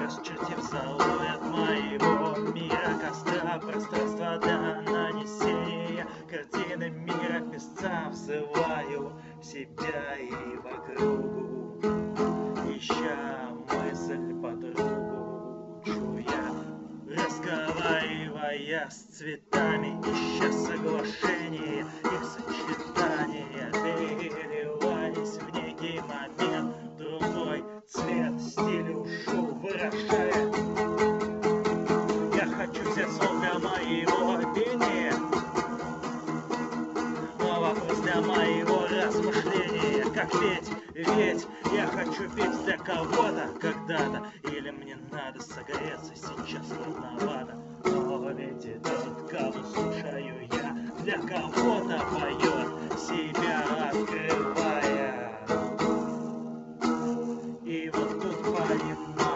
расчертив залой от моего мира костра, пространство для нанесения картины мира песца. Взываю себя и вокруг, ища мысль подругу, чуя, разговаривая с цветами, ища соглашение их сочетания, переливаясь в некий момент, другой цвет, стиль ушел, выражая. Я хочу взять сон для моего пения, но вопрос для моего размышления. Как петь? Ведь я хочу петь для кого-то когда-то, или мне надо согреться, сейчас холодновато. Но ведь и тот, кого слушаю я, для кого-то поет, себя открывая. И вот тут понимаю,